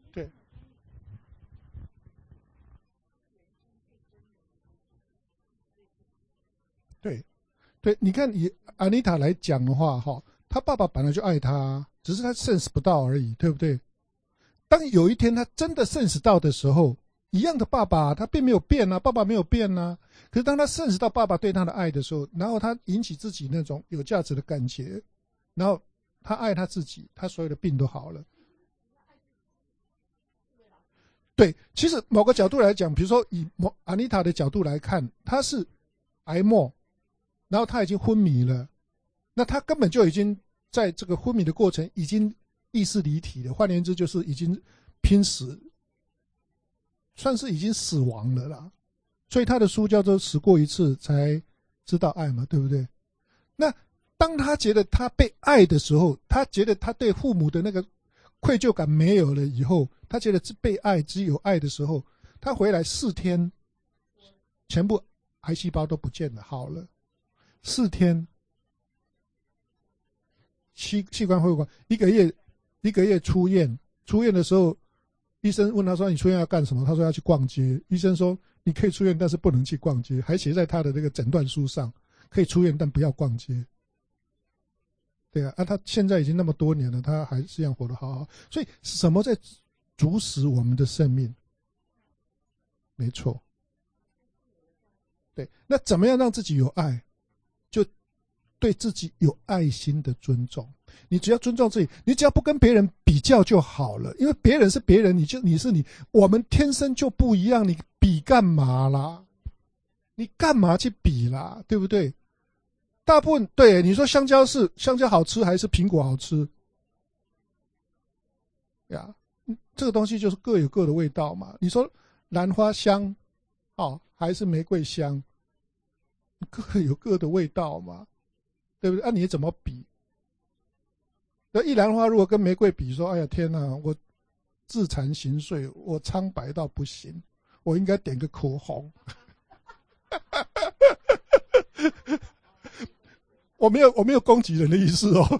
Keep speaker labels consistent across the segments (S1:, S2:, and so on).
S1: 对对对，你看以安妮塔来讲的话，哈，她爸爸本来就爱她，只是她 sense 不到而已，对不对？当有一天她真的 sense 到的时候，一样的爸爸，他并没有变啊，爸爸没有变啊。可是当他 sense 到爸爸对他的爱的时候，然后他引起自己那种有价值的感觉，然后他爱他自己，他所有的病都好了。对，其实某个角度来讲，比如说以安妮塔的角度来看，她是癌末，然后她已经昏迷了，那她根本就已经在这个昏迷的过程已经意识离体了，换言之就是已经濒死，算是已经死亡了啦。所以他的书叫做死过一次才知道爱嘛，对不对？那当他觉得他被爱的时候，他觉得他对父母的那个愧疚感没有了以后，他觉得被爱只有爱的时候，他回来4天全部癌细胞都不见了，好了。4天器官恢复，一个月出院的时候，医生问他说你出院要干什么？他说要去逛街。医生说你可以出院，但是不能去逛街，还写在他的那个诊断书上，可以出院但不要逛街。对啊，他现在已经那么多年了，他还是一样活得好好。所以什么在阻止我们的生命？没错。对，那怎么样让自己有爱？就对自己有爱心的尊重。你只要尊重自己，你只要不跟别人比较就好了，因为别人是别人，你是你，我们天生就不一样，你比干嘛啦？你干嘛去比啦？对不对？大部分对你说香蕉好吃还是苹果好吃呀？这个东西就是各有各的味道嘛。你说兰花香还是玫瑰香，各有各的味道嘛，对不对？你怎么比？那一兰花如果跟玫瑰比，说哎呀天哪，我自惭形秽，我苍白到不行，我应该点个口红。我没有攻击人的意思哦。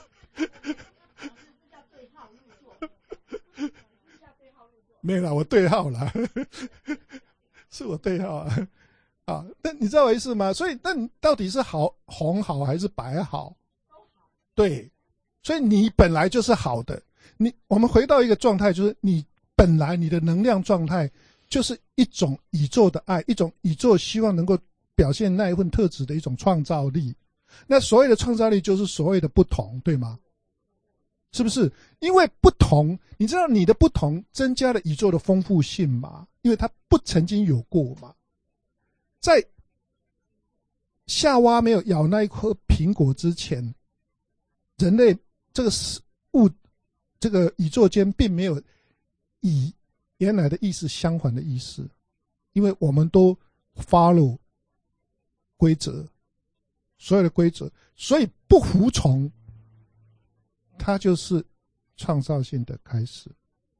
S1: 没有啦，我对号啦。是我对号啊。那你知道我意思吗？所以那你到底是红好还是白好？对，所以你本来就是好的。我们回到一个状态，就是你本来你的能量状态就是一种宇宙的爱，一种宇宙希望能够表现那一份特质的一种创造力。那所谓的创造力就是所谓的不同，对吗？是不是？因为不同，你知道你的不同增加了宇宙的丰富性吗？因为它不曾经有过嘛。在夏娃没有咬那一颗苹果之前，人类这个宇宙间并没有以原来的意识相反的意思，因为我们都 follow 规则，所有的规则，所以不服从，它就是创造性的开始。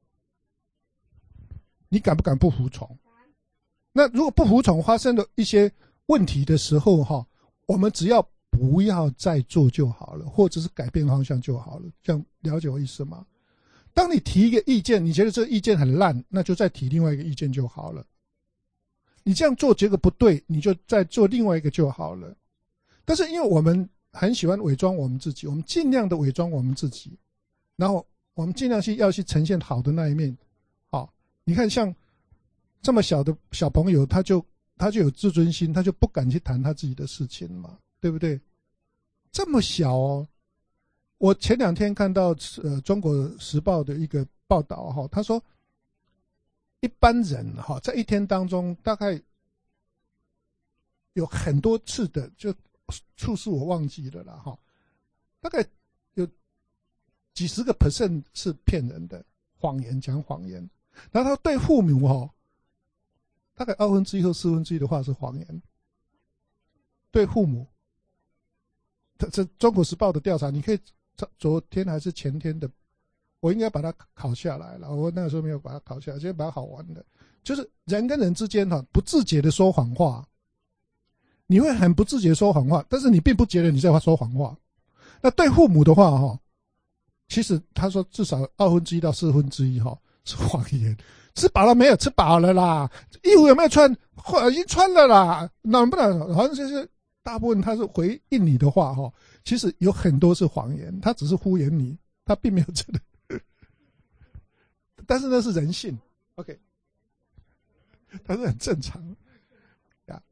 S1: 你敢不敢不服从？那如果不服从发生了一些问题的时候我们只要不要再做就好了，或者是改变方向就好了。这样了解我意思吗？当你提一个意见，你觉得这个意见很烂，那就再提另外一个意见就好了。你这样做结果不对，你就再做另外一个就好了。但是因为我们很喜欢伪装我们自己，我们尽量的伪装我们自己，然后我们尽量要去呈现好的那一面。你看像这么小的小朋友，他就有自尊心，他就不敢去谈他自己的事情嘛，对不对？这么小哦。我前2天看到中国时报的一个报道他说一般人在一天当中大概有很多次的，就处事我忘记了啦大概有几十个%是骗人的，谎言，讲谎言。然后他对父母大概1/2或1/4的话是谎言，对父母。这中国时报的调查，你可以昨天还是前天的，我应该把它考下来了。我那个时候没有把它考下来，今天把它考完的。就是人跟人之间不自觉的说谎话，你会很不自觉说谎话，但是你并不觉得你在说谎话。那对父母的话其实他说至少1/2到1/4 是谎言。吃饱了没有？吃饱了啦。衣服有没有穿？已经穿了啦。能不能？好像就是大部分他是回应你的话哈，其实有很多是谎言，他只是敷衍你，他并没有真的。但是那是人性 ，OK， 他是很正常呀。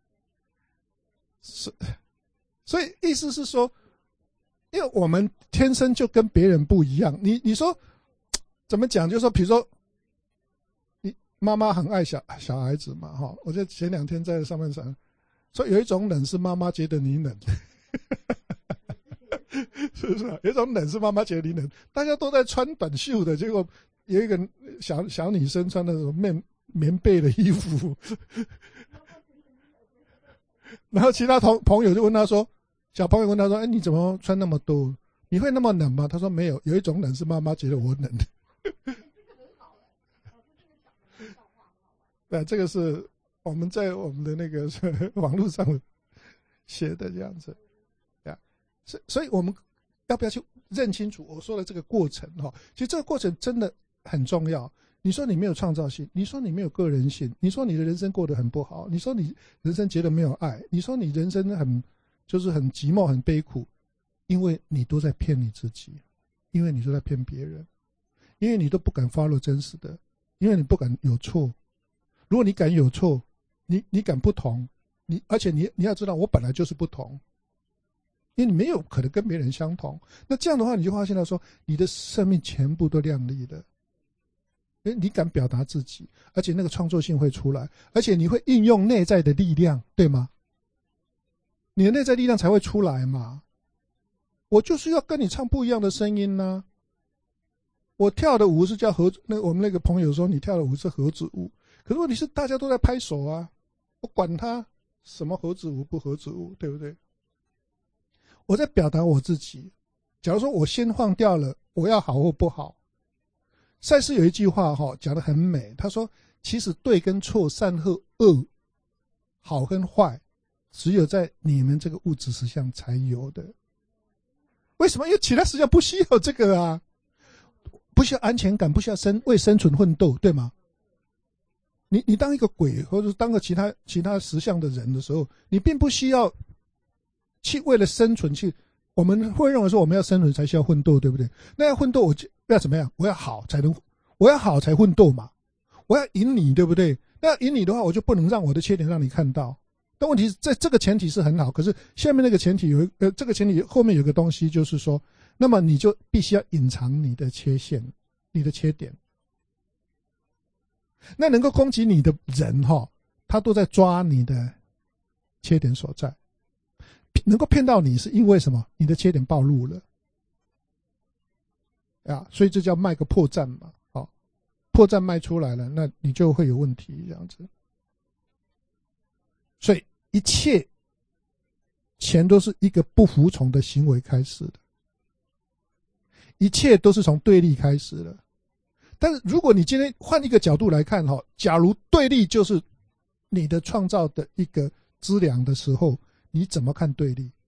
S1: 所以意思是说，因为我们天生就跟别人不一样。你说怎么讲？就是说，比如说。妈妈很爱小孩子嘛，哈！我就前2天在上面讲，说有一种冷是妈妈觉得你冷，是不是、啊？有一种冷是妈妈觉得你冷，大家都在穿短袖的，结果有一个小女生穿那种棉被的衣服，然后其他朋友就问他说，小朋友问他说：“哎，你怎么穿那么多？你会那么冷吗？”他说：“没有，有一种冷是妈妈觉得我冷的。”这个是我们在我们的那个网络上写的这样子，所以我们要不要去认清楚我说的这个过程哈？其实这个过程真的很重要。你说你没有创造性，你说你没有个人性，你说你的人生过得很不好，你说你人生觉得没有爱，你说你人生很寂寞很悲苦，因为你都在骗你自己，因为你都在骗别人，因为你都不敢follow真实的，因为你不敢有错。如果你敢有错，你敢不同，而且你要知道，我本来就是不同，因为你没有可能跟别人相同。那这样的话，你就发现到说，你的生命全部都亮丽的，因为你敢表达自己，而且那个创作性会出来，而且你会运用内在的力量，对吗？你的内在力量才会出来嘛。我就是要跟你唱不一样的声音呢、我跳的舞是叫我们那个朋友说你跳的舞是盒子舞。可是问题是大家都在拍手啊，我管他什么盒子舞不盒子舞，对不对？我在表达我自己。假如说我先放掉了我要好或不好，赛斯有一句话讲得很美，他说其实对跟错、善和恶、好跟坏，只有在你们这个物质实相才有的。为什么？因为其他实相不需要这个啊，不需要安全感，不需要为生存奋斗，对吗？你当一个鬼，或者当个其他实相的人的时候，你并不需要去为了生存去。我们会认为说我们要生存才需要奋斗，对不对？那要奋斗，我就要怎么样？我要好才奋斗嘛。我要赢你，对不对？那要赢你的话，我就不能让我的缺点让你看到。但问题是，在这个前提是很好，可是下面那个前提这个前提后面有个东西，就是说，那么你就必须要隐藏你的缺陷、你的缺点。那能够攻击你的人他都在抓你的缺点所在，能够骗到你是因为什么？你的缺点暴露了所以这叫卖个破绽嘛。破绽卖出来了，那你就会有问题这样子。所以一切全都是一个不服从的行为开始的，一切都是从对立开始的。但是如果你今天换一个角度来看假如对立就是你的创造的一个资粮的时候，你怎么看对立？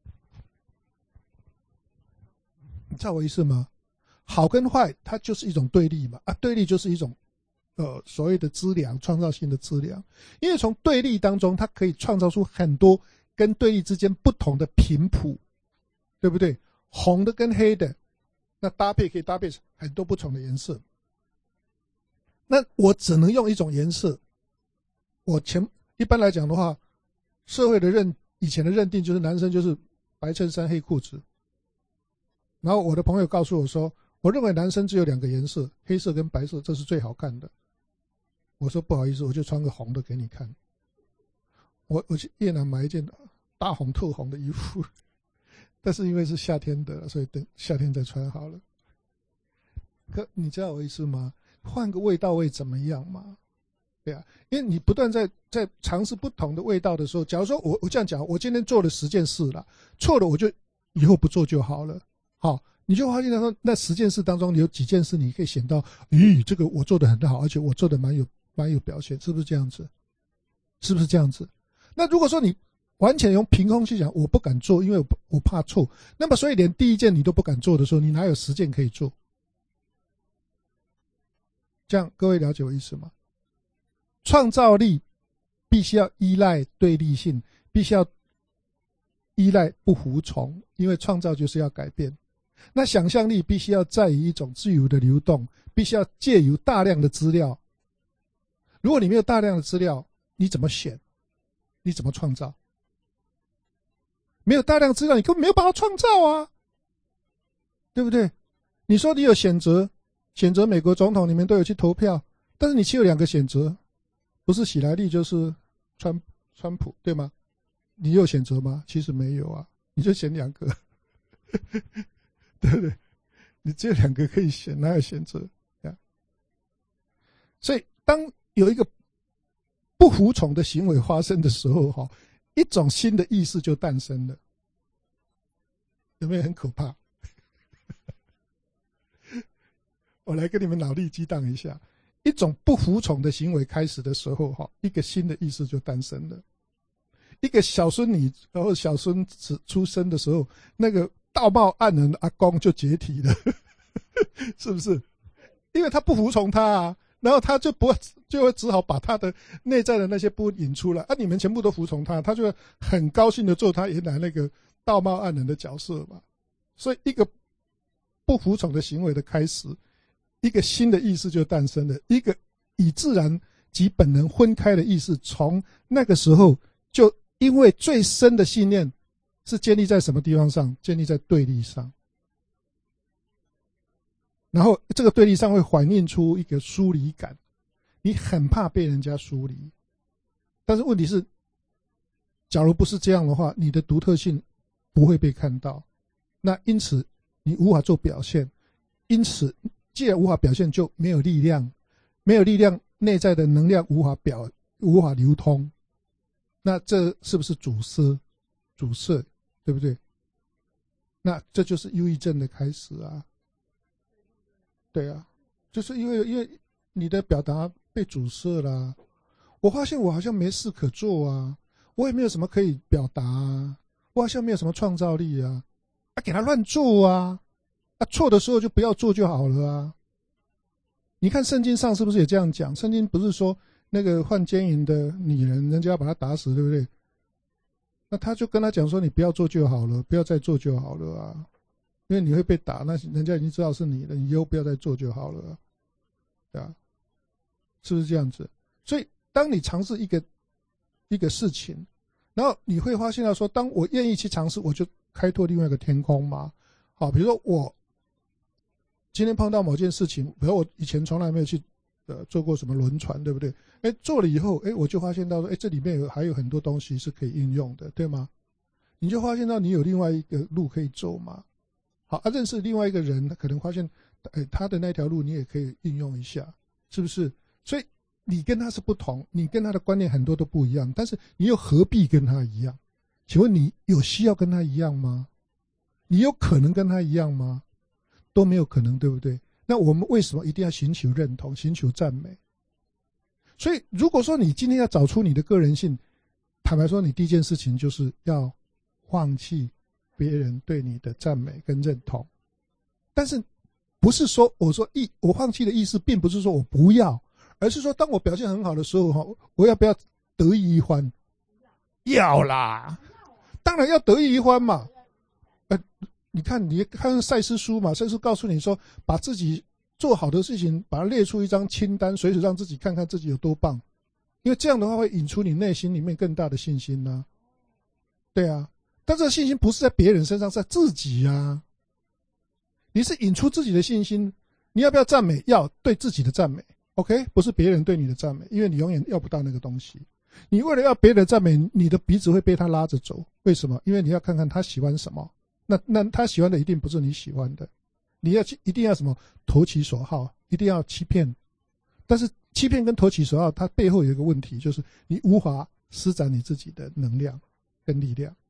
S1: 你知道我意思吗？好跟坏它就是一种对立嘛，对立就是一种所谓的资粮，创造性的资粮。因为从对立当中它可以创造出很多跟对立之间不同的频谱，对不对？红的跟黑的，那搭配可以搭配很多不同的颜色。那我只能用一种颜色。一般来讲的话，社会的以前的认定就是男生就是白衬衫黑裤子。然后我的朋友告诉我说，我认为男生只有2个颜色，黑色跟白色，这是最好看的。我说不好意思，我就穿个红的给你看。我去越南买一件大红特红的衣服，但是因为是夏天的，所以等夏天再穿好了。可你知道我意思吗？换个味道会怎么样嘛？对啊，因为你不断在尝试不同的味道的时候，假如说我这样讲，我今天做了10件事了，错了我就以后不做就好了。你就发现说那10件事当中有几件事你可以显到，这个我做得很好，而且我做得蛮有表现，是不是这样子？是不是这样子？那如果说你完全用凭空去讲，我不敢做，因为我怕错，那么所以连第1件你都不敢做的时候，你哪有10件可以做？ 这样各位了解我意思吗？创造力必须要依赖对立性，必须要依赖不服从，因为创造就是要改变。那想象力必须要在于一种自由的流动，必须要借由大量的资料。如果你没有大量的资料，你怎么选？你怎么创造？没有大量资料，你根本没有办法创造啊，对不对？你说你有选择美国总统，你们都有去投票，但是你只有2个选择，不是喜来利就是川普，对吗？你有选择吗？其实没有啊，你就选2个，对不对？你只有2个可以选，哪有选择？所以当有一个不服从的行为发生的时候，一种新的意识就诞生了，有没有很可怕？我来跟你们脑力激荡一下，一种不服从的行为开始的时候，一个新的意识就诞生了。一个小孙女然后小孙子出生的时候，那个道貌岸然的阿公就解体了，是不是？因为他不服从他啊，然后他就会只好把他的内在的那些不引出来啊，你们全部都服从他，他就很高兴的做他原来那个道貌岸然的角色嘛。所以一个不服从的行为的开始，一个新的意识就诞生了，一个以自然及本能分开的意识，从那个时候就因为最深的信念是建立在什么地方上？建立在对立上，然后这个对立上会反映出一个疏离感，你很怕被人家疏离，但是问题是，假如不是这样的话，你的独特性不会被看到，那因此你无法做表现，因此既然无法表现，就没有力量，没有力量，内在的能量无法流通，那这是不是阻塞，对不对？那这就是忧郁症的开始啊。对啊，就是因为你的表达被阻塞了啊。我发现我好像没事可做啊，我也没有什么可以表达啊，我好像没有什么创造力啊，给他乱做啊，错的时候就不要做就好了啊。你看圣经上是不是也这样讲？圣经不是说那个犯奸淫的女人，人家要把她打死，对不对？那他就跟他讲说，你不要做就好了，不要再做就好了啊，因为你会被打，那人家已经知道是你了，你以后不要再做就好了啊，对啊，是不是这样子？所以当你尝试一个事情，然后你会发现到说，当我愿意去尝试，我就开拓另外一个天空嘛。好，比如说我今天碰到某件事情，比如我以前从来没有去做过什么轮船，对不对？做了以后，我就发现到说，这里面还有很多东西是可以应用的，对吗？你就发现到你有另外一个路可以走嘛。好，认识另外一个人，他可能发现，他的那条路你也可以应用一下，是不是？所以你跟他是不同，你跟他的观念很多都不一样，但是你又何必跟他一样？请问你有需要跟他一样吗？你有可能跟他一样吗？都没有可能，对不对？那我们为什么一定要寻求认同，寻求赞美？所以如果说你今天要找出你的个人性，坦白说，你第一件事情就是要放弃别人对你的赞美跟认同。但是不是说我放弃的意思并不是说我不要，而是说当我表现很好的时候，我要不要得意一番？要啦，当然要得意一番嘛。你看赛斯书嘛，赛斯告诉你说，把自己做好的事情把它列出一张清单，随时让自己看看自己有多棒，因为这样的话会引出你内心里面更大的信心啊。对啊，但这个信心不是在别人身上，是在自己啊。你是引出自己的信心，你要不要赞美？要，对自己的赞美 OK， 不是别人对你的赞美，因为你永远要不到那个东西。你为了要别人的赞美，你的鼻子会被他拉着走，为什么？因为你要看看他喜欢什么，那他喜欢的一定不是你喜欢的，你一定要什么投其所好，一定要欺骗。但是欺骗跟投其所好，它背后有一个问题，就是你无法施展你自己的能量跟力量。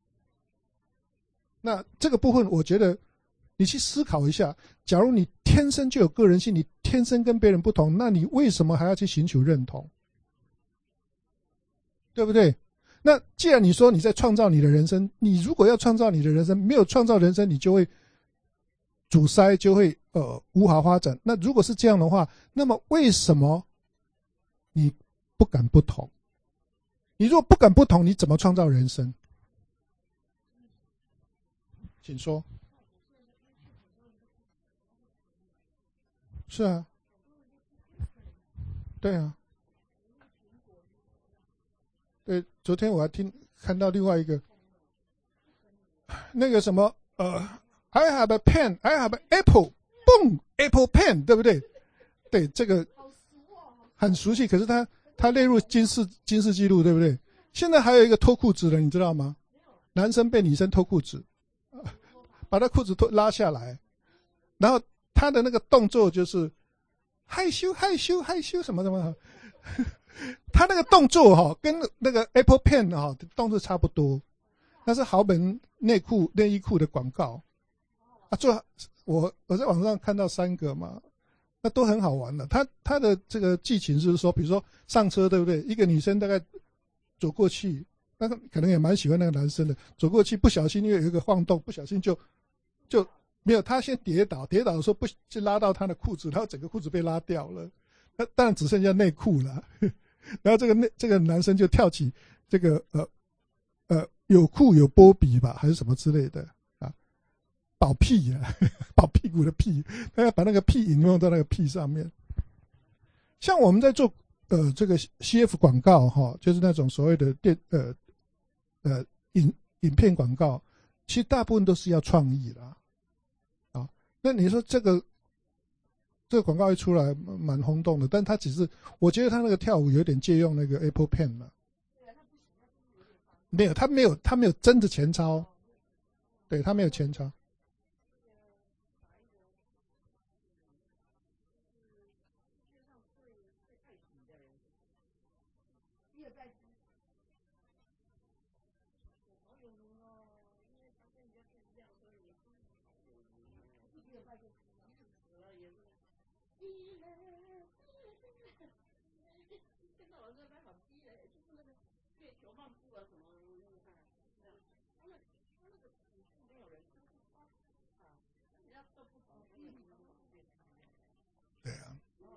S1: 那这个部分我觉得你去思考一下，假如你天生就有个人性，你天生跟别人不同，那你为什么还要去寻求认同？对不对？那既然你说你在创造你的人生，你如果要创造你的人生，没有创造人生，你就会阻塞，就会无法发展。那如果是这样的话，那么为什么你不敢不同？你如果不敢不同，你怎么创造人生？请说。是啊，对啊，对。昨天我还看到另外一个那个什么I have a pen, I have an apple, boom, Apple pen， 对不对？对，这个很熟悉。可是他列入金氏纪录，对不对？现在还有一个脱裤子的，你知道吗？男生被女生脱裤子，把他裤子拉下来，然后他的那个动作就是害羞害羞害羞什么什么，他那个动作跟那个 Apple pen 动作差不多。那是豪门内衣裤的广告啊。我在网上看到3个嘛，那都很好玩的。他的这个剧情是说，比如说上车，对不对？一个女生大概走过去，那个可能也蛮喜欢那个男生的，走过去不小心因为有一个晃动，不小心就没有，他先跌倒的时候就拉到他的裤子，然后整个裤子被拉掉了，那当然只剩下内裤了。然后这个男生就跳起这个有裤有波比吧，还是什么之类的啊，保屁啊，保屁股的屁，他要把那个屁引用到那个屁上面。像我们在做这个 CF 广告就是那种所谓的影片广告，其实大部分都是要创意啦。啊，那你说这个广告一出来蛮轰动的，但他只是我觉得他那个跳舞有点借用那个 Apple Pen 了。没有，他没有真的前操，对，他没有前操。对啊，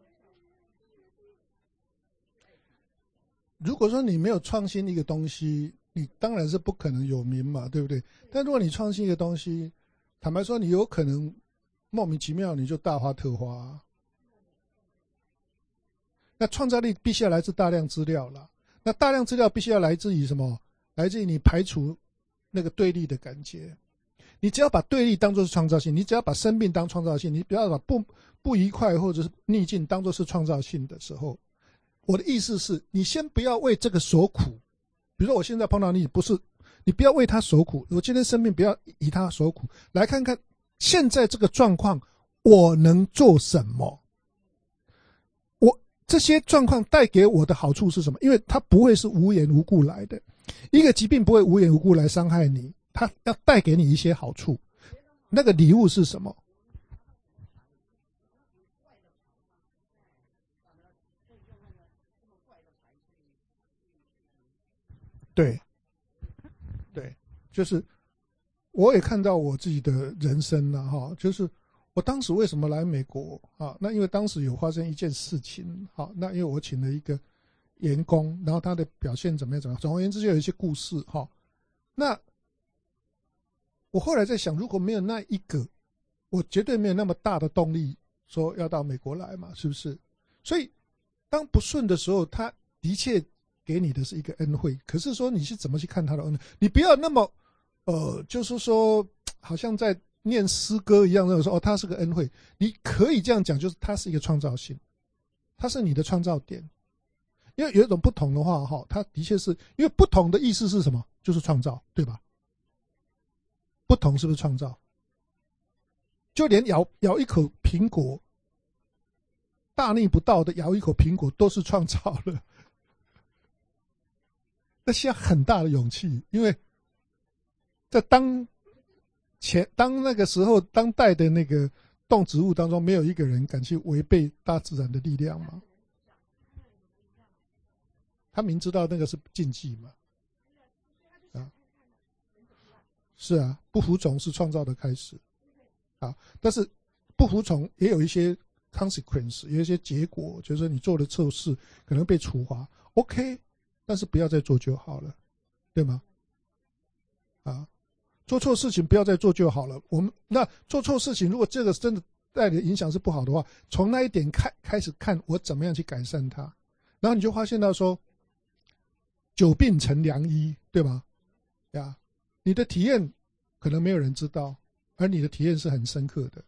S1: 如果说你没有创新一个东西，你当然是不可能有名嘛，对不对？但如果你创新一个东西，坦白说，你有可能莫名其妙你就大发特发啊。那创造力必须要来自大量资料啦，那大量资料必须要来自于什么？来自于你排除那个对立的感觉。你只要把对立当作是创造性，你只要把生病当创造性，你不要把不愉快或者是逆境当作是创造性的时候，我的意思是，你先不要为这个所苦。比如说我现在碰到你，不是你不要为他所苦，我今天生病不要以他所苦，来看看现在这个状况我能做什么。这些状况带给我的好处是什么？因为它不会是无缘无故来的，一个疾病不会无缘无故来伤害你，它要带给你一些好处。那个礼物是什么？对，对，就是我也看到我自己的人生了就是我当时为什么来美国啊？那因为当时有发生一件事情，那因为我请了一个员工，然后他的表现怎么样，总而言之就有一些故事那我后来在想，如果没有那一个，我绝对没有那么大的动力说要到美国来嘛，是不是？所以当不顺的时候，他的确给你的是一个恩惠，可是说你是怎么去看他的恩惠？你不要那么就是说好像在念诗歌一样，说他是个恩惠。你可以这样讲，就是他是一个创造性，他是你的创造点。因为有一种不同的话它的确是因为不同的意思是什么？就是创造，对吧？不同是不是创造？就连咬一口苹果，大逆不道的咬一口苹果都是创造了，那需要很大的勇气，因为在当那个时候，当代的那个动植物当中，没有一个人敢去违背大自然的力量嘛。他明知道那个是禁忌嘛，是啊，不服从是创造的开始啊。但是不服从也有一些 consequence， 有一些结果，就是说你做了错事可能被处罚 ，OK， 但是不要再做就好了，对吗？啊，做错事情不要再做就好了。我们那做错事情，如果这个真的带来的影响是不好的话，从那一点开始看我怎么样去改善它，然后你就发现到说，久病成良医，对吗？呀，你的体验可能没有人知道，而你的体验是很深刻的。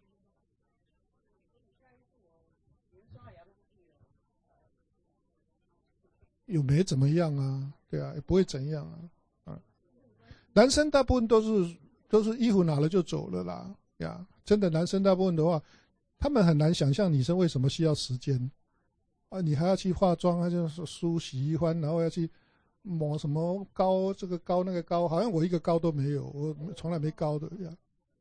S1: 又没怎么样啊，对啊，也不会怎样啊。啊，男生大部分都是衣服拿了就走了啦，呀，真的男生大部分的话，他们很难想象女生为什么需要时间啊，你还要去化妆，还要梳洗衣欢，然后要去抹什么膏，这个膏那个膏，好像我一个膏都没有，我从来没膏的呀。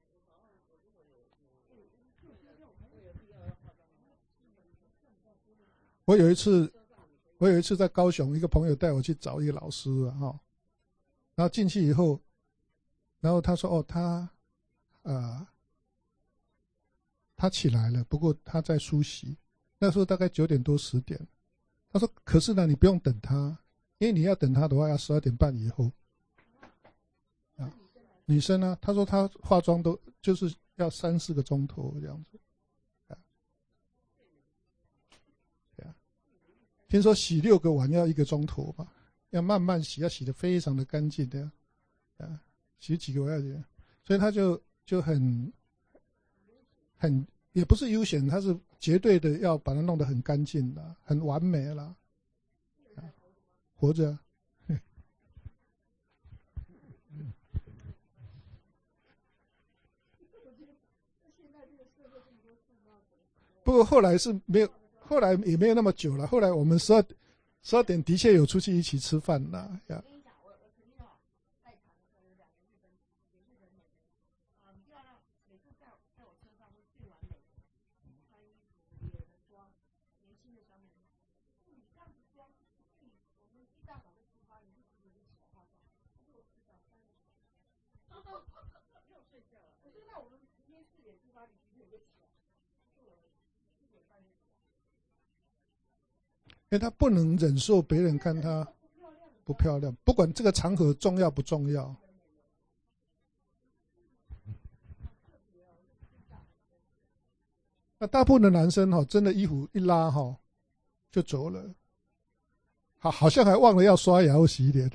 S1: 我有一次，我有一次在高雄，一个朋友带我去找一个老师啊，哈，然后进去以后，然后他说，哦，呃他起来了，不过他在梳洗，那时候大概9点多10点。他说，可是呢，你不用等他，因为你要等他的话，要12点半以后啊。女生呢，她说她化妆都就是要3、4个钟头这样子。啊，对啊，听说洗6个碗要1个钟头吧，要慢慢洗，要洗得非常的干净的。啊，洗几个碗要这样，所以他就很也不是悠闲，他是绝对的要把它弄得很干净的，很完美了。啊，活着啊。不过后来是没有，后来也没有那么久了。后来我们十二点的确有出去一起吃饭了呀。因为他不能忍受别人看他不漂亮，不管这个场合重要不重要。那大部分的男生哈，真的衣服一拉哈就走了，好像还忘了要刷牙或洗脸，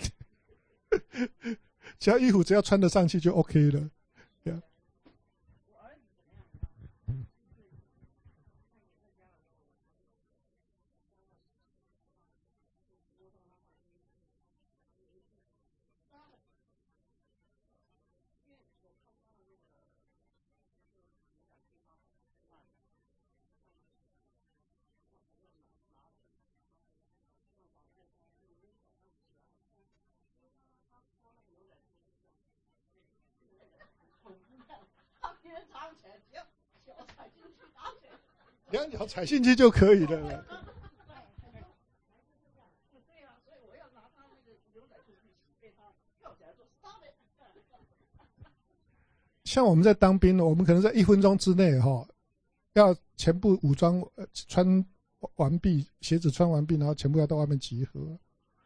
S1: 只要衣服只要穿得上去就 OK 了。2脚踩进去就可以了。像我们在当兵，我们可能在1分钟之内哈，要全部武装穿完毕，鞋子穿完毕，然后全部要到外面集合。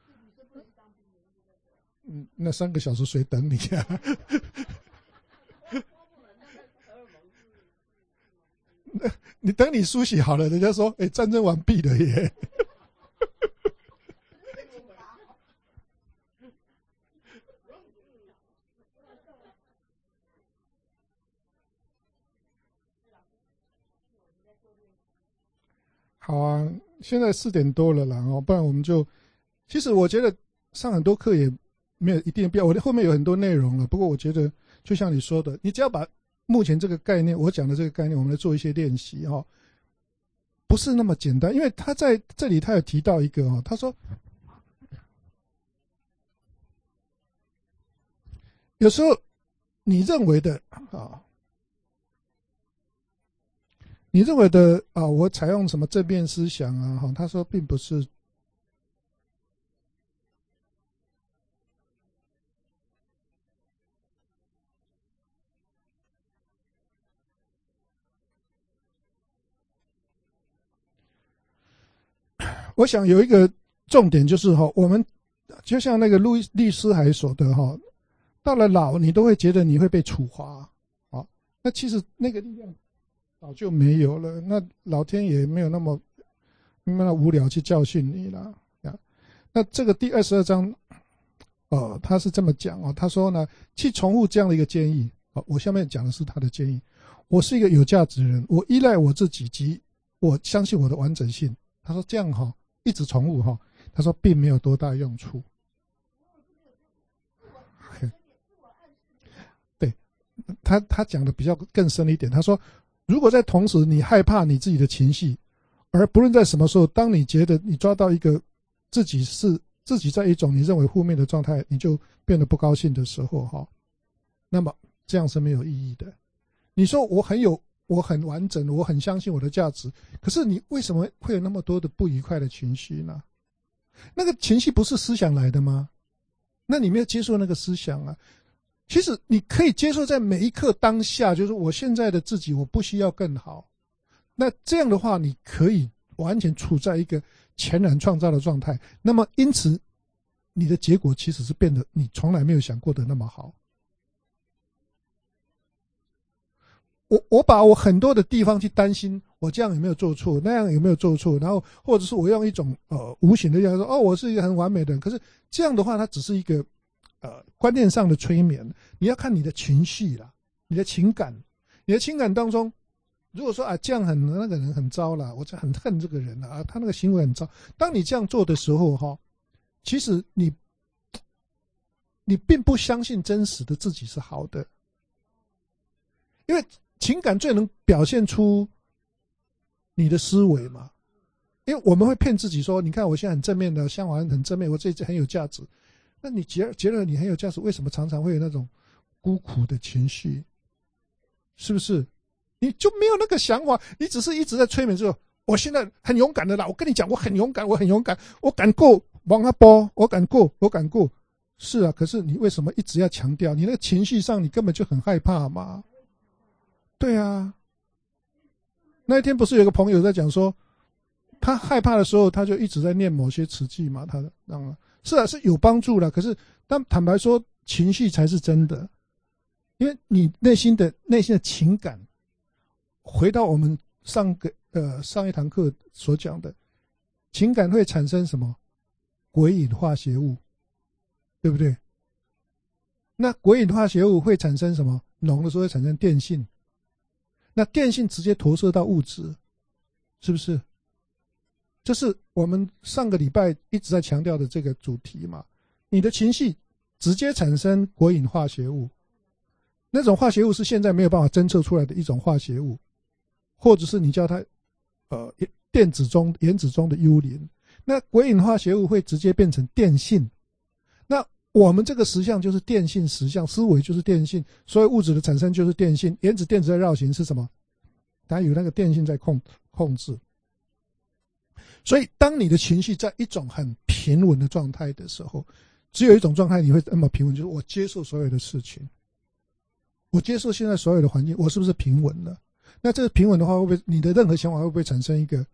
S1: 那3个小时谁等你啊？你等你梳洗好了，人家说，哎，战争完毕了耶。好啊，现在4点多了啦，哦，不然我们就，其实我觉得上很多课也没有一定的必要，我的后面有很多内容了。不过我觉得，就像你说的，你只要把目前这个概念，我讲的这个概念，我们来做一些练习哈，不是那么简单。因为他在这里他有提到一个哦，他说有时候你认为的啊，你认为的啊，我采用什么正面思想啊，哈，他说并不是。 我想有一个重点就是我们就像那个律师还说的到了老你都会觉得你会被处罚那其实那个力量早就没有了，那老天也没有那么无聊去教训你了。那这个第22章他是这么讲他说呢，去重复这样的一个建议我下面讲的是他的建议。我是一个有价值的人，我依赖我自己及我相信我的完整性。他说这样一直重复他说并没有多大用处。对，他讲的比较更深一点，他说如果在同时你害怕你自己的情绪，而不论在什么时候，当你觉得你抓到一个自己在一种你认为负面的状态，你就变得不高兴的时候那么这样是没有意义的。你说我很完整，我很相信我的价值，可是你为什么会有那么多的不愉快的情绪呢？那个情绪不是思想来的吗？那你没有接受那个思想啊。其实你可以接受在每一刻当下，就是我现在的自己我不需要更好，那这样的话你可以完全处在一个全然创造的状态，那么因此你的结果其实是变得你从来没有想过的那么好。我把我很多的地方去担心，我这样有没有做错，那样有没有做错，然后或者是我用一种无形的样说我是一个很完美的人，可是这样的话它只是一个观念上的催眠。你要看你的情绪啦，你的情感当中，如果说这样那个人很糟啦，我就很恨这个人啦他那个行为很糟，当你这样做的时候其实你并不相信真实的自己是好的，因为情感最能表现出你的思维嘛。因为我们会骗自己说，你看我现在很正面的，像我很正面，我这很有价值。那你觉得你很有价值，为什么常常会有那种孤苦的情绪？是不是？你就没有那个想法，你只是一直在催眠说，我现在很勇敢的啦，我跟你讲，我很勇敢，我敢过往下波，我敢过。是啊，可是你为什么一直要强调？你那个情绪上，你根本就很害怕嘛。对啊，那一天不是有个朋友在讲说，他害怕的时候，他就一直在念某些词句嘛。他让是啊，是有帮助的。可是，但坦白说，情绪才是真的，因为你内心的情感，回到我们上一堂课所讲的，情感会产生什么？鬼隐化学物，对不对？那鬼隐化学物会产生什么？浓的时候会产生电性。那电性直接投射到物质，是不是？这是我们上个礼拜一直在强调的这个主题嘛。你的情绪直接产生鬼隐化学物，那种化学物是现在没有办法侦测出来的一种化学物，或者是你叫它原子中的幽灵。那鬼隐化学物会直接变成电性。那我们这个实相就是电性实相，思维就是电性，所有物质的产生就是电性，原子电子的绕行是什么？它有那个电性在控制。所以当你的情绪在一种很平稳的状态的时候，只有一种状态你会那么平稳，就是我接受所有的事情，我接受现在所有的环境，我是不是平稳了？那这个平稳的话，会不会你的任何想法会不会产生一个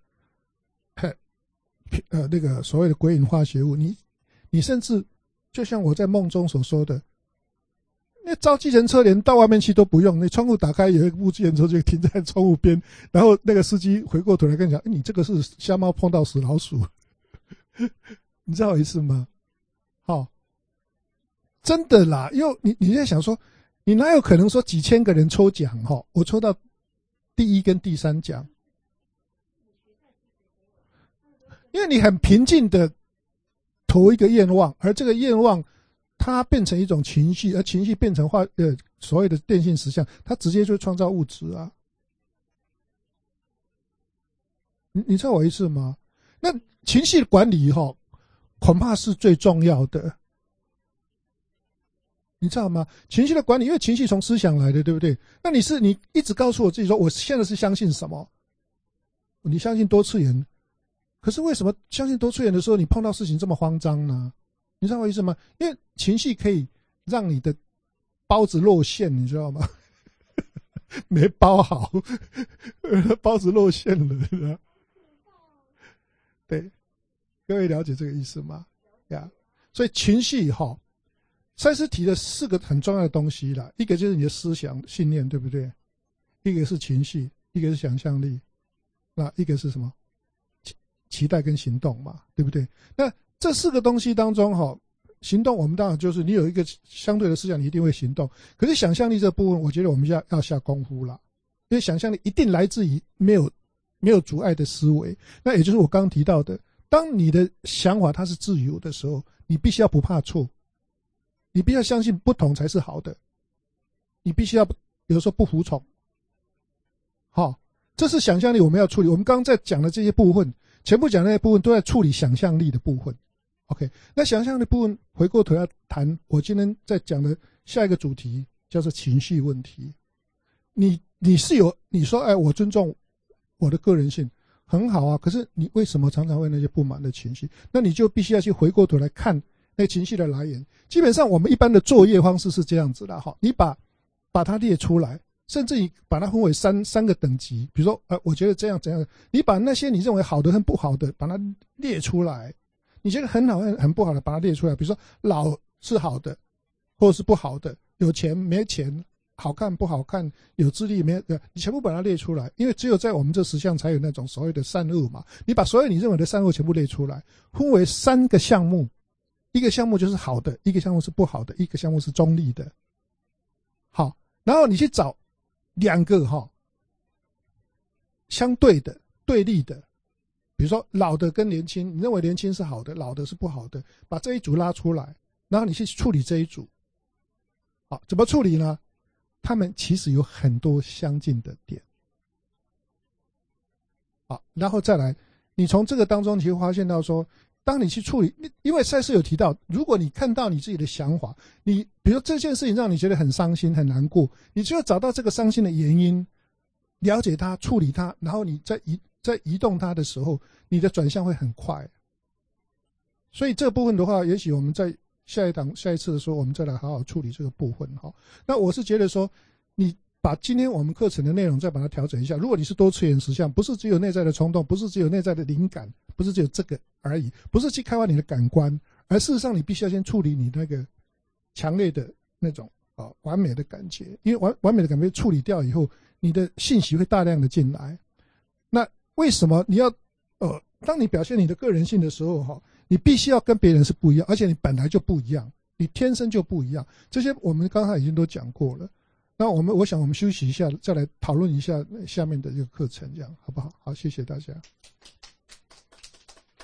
S1: 那个所谓的鬼隐化学物？你甚至就像我在梦中所说的，那招计程车连到外面去都不用，你窗户打开，有一部计程车就停在窗户边，然后那个司机回过头来跟你讲，你这个是瞎猫碰到死老鼠，你知道我意思吗？真的啦，因为你在想说，你哪有可能说几千个人抽奖我抽到第1跟第3奖？因为你很平静的投一个愿望，而这个愿望它变成一种情绪，而情绪变成所谓的电性实相，它直接就创造物质啊。你知道我意思吗？那情绪管理恐怕是最重要的，你知道吗？情绪的管理，因为情绪从思想来的，对不对？那你一直告诉我自己说，我现在是相信什么？你相信多次元，可是为什么相信多次元的时候，你碰到事情这么慌张呢？你知道我意思吗？因为情绪可以让你的包子露馅，你知道吗？没包好，包子露馅了。对， 各位了解这个意思吗？呀，所以情绪哈，赛斯提的4个很重要的东西啦，一个就是你的思想信念，对不对？一个是情绪，一个是想象力，那一个是什么？期待跟行动嘛，对不对？那这4个东西当中哈，行动我们当然就是你有一个相对的思想，你一定会行动。可是想象力这部分，我觉得我们要下功夫了，因为想象力一定来自于没有阻碍的思维。那也就是我刚刚提到的，当你的想法它是自由的时候，你必须要不怕错，你必须要相信不同才是好的，你必须要有时候不服从。好，这是想象力我们要处理。我们刚刚在讲的这些部分，全部讲的那些部分都在处理想象力的部分。OK， 那想象力的部分回过头要谈我今天在讲的下一个主题，叫做情绪问题。你是有你说哎，我尊重我的个人性，很好啊。可是你为什么常常会那些不满的情绪？那你就必须要去回过头来看那情绪的来源。基本上我们一般的作业方式是这样子的哈，你把它列出来，甚至于把它分为三个等级。比如说我觉得这样怎样，你把那些你认为好的和不好的把它列出来。你觉得很好很不好的把它列出来，比如说老是好的或者是不好的，有钱没钱，好看不好看，有智力没，你全部把它列出来。因为只有在我们这10项才有那种所谓的善恶嘛，你把所有你认为的善恶全部列出来，分为3个项目，一个项目就是好的，一个项目是不好的，一个项目是中立的。好，然后你去找2个相对的对立的，比如说老的跟年轻，你认为年轻是好的，老的是不好的，把这一组拉出来，然后你去处理这一组。好，怎么处理呢？他们其实有很多相近的点。好，然后再来，你从这个当中你会发现到说，当你去处理，因为赛斯有提到，如果你看到你自己的想法，你比如这件事情让你觉得很伤心很难过，你就要找到这个伤心的原因，了解它，处理它，然后你在移动它的时候，你的转向会很快。所以这部分的话，也许我们在下一次的时候，我们再来好好处理这个部分哈。那我是觉得说，你把今天我们课程的内容再把它调整一下。如果你是多次元实相，不是只有内在的冲动，不是只有内在的灵感，不是只有这个而已，不是去开发你的感官，而事实上你必须要先处理你那个强烈的那种完美的感觉，因为完美的感觉处理掉以后，你的信息会大量的进来。那为什么你要当你表现你的个人性的时候你必须要跟别人是不一样，而且你本来就不一样，你天生就不一样。这些我们刚才已经都讲过了。那我想我们休息一下，再来讨论一下下面的这个课程，这样好不好？好，谢谢大家。